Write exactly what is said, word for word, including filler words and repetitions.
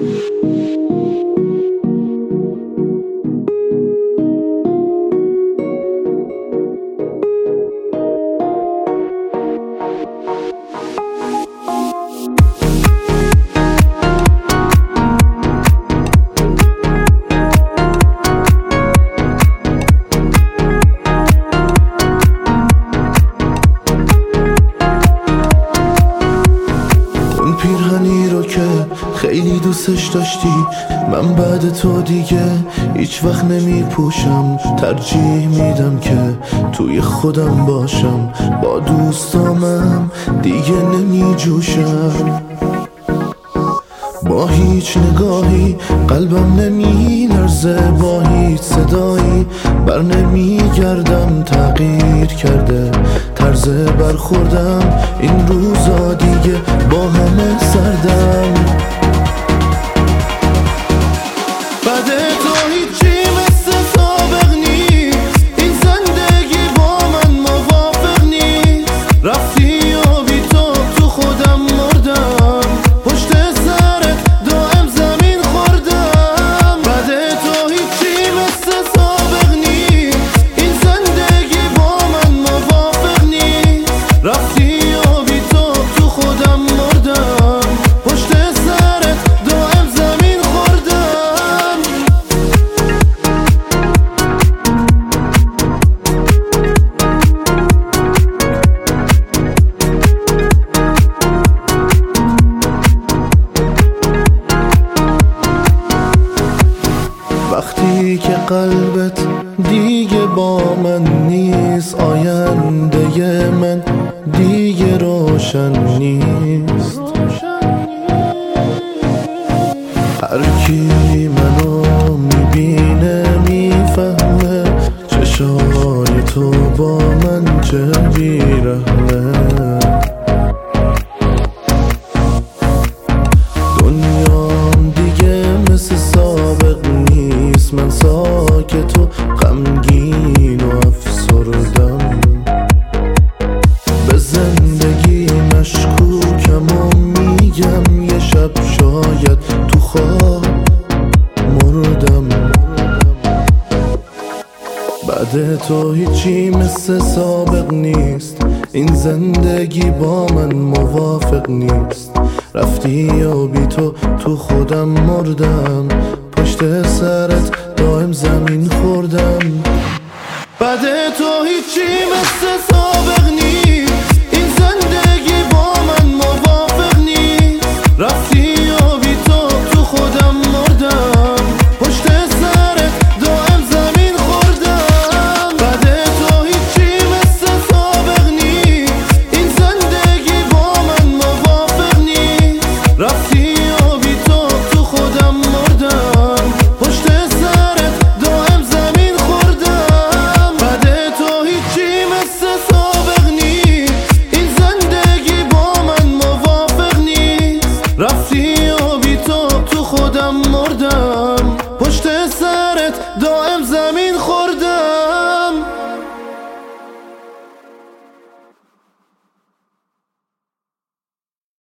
پیرهنی رو که خیلی دوستش داشتی من بعد تو دیگه هیچ وقت نمی پوشم. ترجیح میدم که توی خودم باشم، با دوستامم دیگه نمی جوشم. با هیچ نگاهی قلبم نمی لرزه، با هیچ صدایی بر نمی گردم. تغییر کرده طرز برخوردم، این روزا دیگه با همه سردم. بعد تو هیچی مثل سابق نیست، این زندگی با من موافق نیست. رفتی و بی تو تو خودم مردم، پشت سرت دائم زمین خوردم. بعد تو هیچی مثل سابق نیست، این زندگی با من موافق نیست. رفتی و بی تو تو خودم مردم، پشت سرت دائم زمین خوردم. وقتی که قلبت دیگه با من نیست، آینده من دیگه روشن نیست. هر کی منو میبینه میفهمه چشای تو با من چه بیرحمه. دنیام دیگه مثل سابق نیست، من ساکت و غمگین و افسردم. به زندگی مشکوکم و میگم یه شب شاید تو خواب مردم. بعد تو هیچی مثل سابق نیست، این زندگی با من موافق نیست. رفتی و بی تو تو خودم مردم، پشت سرت دائم زمین خوردم. بعد تو هیچی مثل سابق نیست، این زندگی با من موافق نیست. رفتی و بی تو تو خودم مردم، پشت سرت دائم زمین خوردم. بعد تو هیچی مثل سابق نیست، این زندگی با من موافق نیست. رفتی و بی تو تو خودم مردم، پشت سرت دائم زمین خوردم. بعد تو هیچی مثل سابق نیست، این زندگی با من موافق نیست. رفتی و بی تو تو خودم مردم.